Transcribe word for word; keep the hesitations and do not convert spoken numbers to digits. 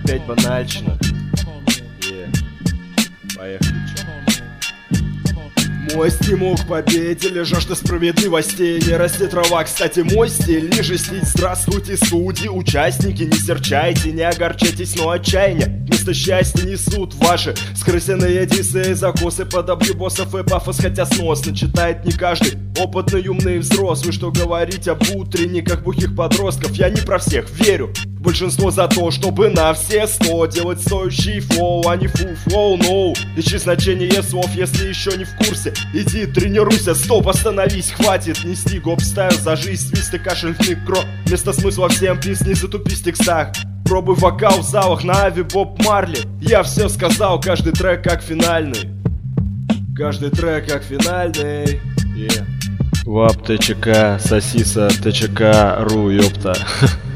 опять банальщина. Yeah. Поехали, чё. Мой стимул к победе, ли жажда справедливости. Не расти трава, кстати, мой стиль не жестить. Здравствуйте, судьи, участники, не серчайте, не огорчайтесь, но отчаяние вместо счастья несут ваши скрысенные дисы, закосы под объебосов и пафос, хотя сносно читает не каждый опытный, умный взрослый. Что говорить об утренниках бухих подростков, я не про всех верю. Большинство за то, чтобы на все сто делать стоящий флоу, а не фу-флоу, ноу. Ищи значение слов, если еще не в курсе. Иди тренируйся, стоп, остановись, хватит нести гоп-стайл за жизнь, свист и кашельный кро. Вместо смысла всем песни затупи в текстах. Пробуй вокал в залах на Ави Боб Марли. Я все сказал, каждый трек как финальный. Каждый трек как финальный. Yeah. Вап ТЧК, сосиса ТЧК.ру, ёпта.